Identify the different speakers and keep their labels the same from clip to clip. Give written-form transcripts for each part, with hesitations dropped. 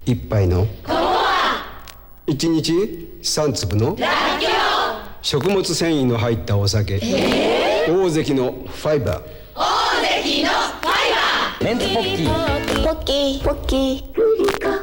Speaker 1: 一杯の1日3粒の食物繊維の入ったお酒、大関のファイバー、
Speaker 2: 大関のファイバー、
Speaker 3: メンツポッキー
Speaker 4: ポッキーポッキールリカ。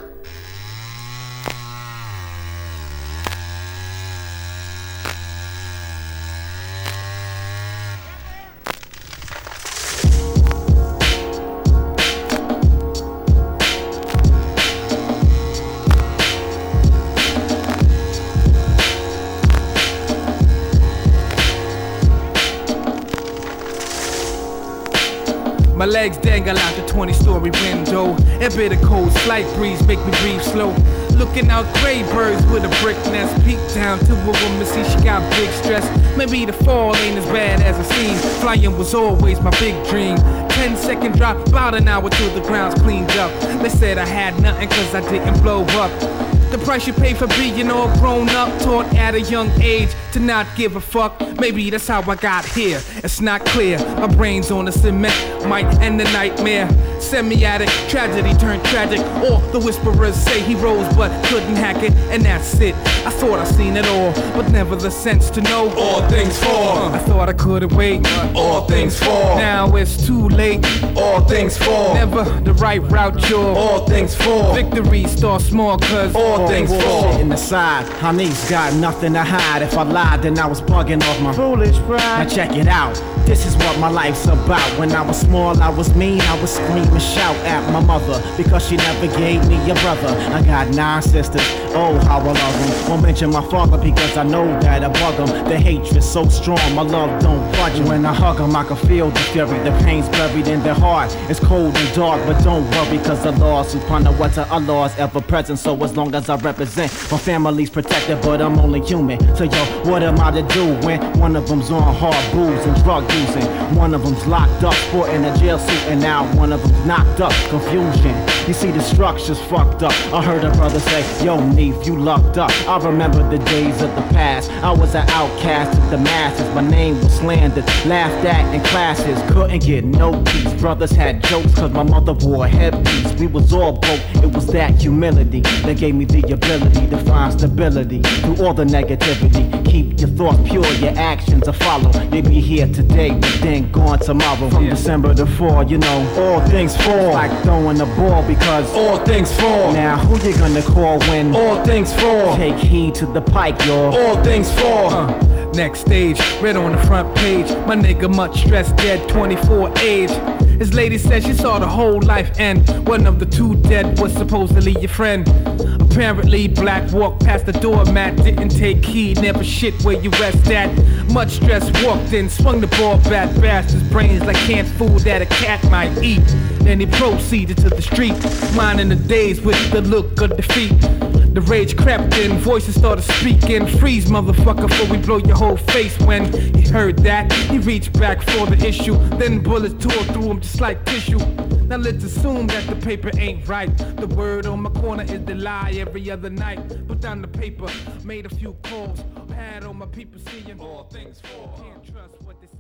Speaker 5: My legs dangle out the 20-story window. A bit of cold, slight breeze make me breathe slow. Looking out gray birds with a brick nest. Peek down to a woman, see she got big stress. Maybe the fall ain't as bad as it seems. Flying was always my big dream. 10-second drop, about an hour till the ground's cleaned up. They said I had nothing cause I didn't blow up. The price you pay for being all grown up, taught at a young age to not give a fuck. Maybe that's how I got here. It's not clear. My brain's on the cement, might end the nightmare. Semi-addict, tragedy turned tragic. Or the whisperers say he rose but couldn't hack it, and that's it. I thought I seen it all, but never the sense to know.
Speaker 6: All things fall.
Speaker 5: I thought I couldn't wait.
Speaker 6: All things fall.
Speaker 5: Now it's too late.
Speaker 6: All things fall.
Speaker 5: Never the right route, you're.
Speaker 6: All things fall.
Speaker 5: Victory start small cause
Speaker 6: all things fall.
Speaker 3: Shit in the side, Honey's got nothing to hide. If I lied, then I was bugging off my foolish pride. Now check it out, this is what my life's about. When I was small, I was mean, I would scream and shout at my mother because she never gave me a brother. I got 9 sisters, oh how I love them. Won't mention my father because I know that I bug them. The hatred's so strong, my love don't budge. When I hug them, I can feel the fury. The pain's buried in their heart. It's cold and dark, but don't worry cause the laws Subhanahu wa ta'ala's ever present. So as long as I represent, my family's protected, but I'm only human. So yo, what am I to do when one of them's on hard booze and drug using? One of them's locked up, sporting a jail suit, and now one of them's knocked up. Confusion, you see the structure's fucked up. I heard a brother say, yo Neef, you lucked up. I remember the days of the past. I was an outcast of the masses. My name was slandered, laughed at in classes. Couldn't get no peace. Brothers had jokes cause my mother wore a headpiece. We was all broke, it was that humility that gave me the ability to find stability through all the negativity. Keep your thoughts pure, your actions to follow. You'll be here today, but then gone tomorrow. From December to fall, you know, all things fall. Like throwing the ball because
Speaker 6: all things fall.
Speaker 3: Now who you gonna call when
Speaker 6: all things fall?
Speaker 3: Take heed to the pike, y'all.
Speaker 6: All things fall.
Speaker 5: Next stage, red on the front page. My nigga much stressed, dead, 24 age. His lady said she saw the whole life end. One of the 2 dead was supposedly your friend. Apparently, Black walked past the doormat, didn't take heed, never shit where you rest at. Much stress, walked in, swung the ball bat, bashed his brains like canned food that a cat might eat. Then he proceeded to the street, minding the days with the look of defeat. The rage crept in, voices started speaking. Freeze, motherfucker, before we blow your whole face. When he heard that, he reached back for the issue. Then bullets tore through him just like tissue. Now let's assume that the paper ain't right. The word on my corner is the lie every other night. Put down the paper, made a few calls. Had all my people seeing all things fall. Can't trust what they say.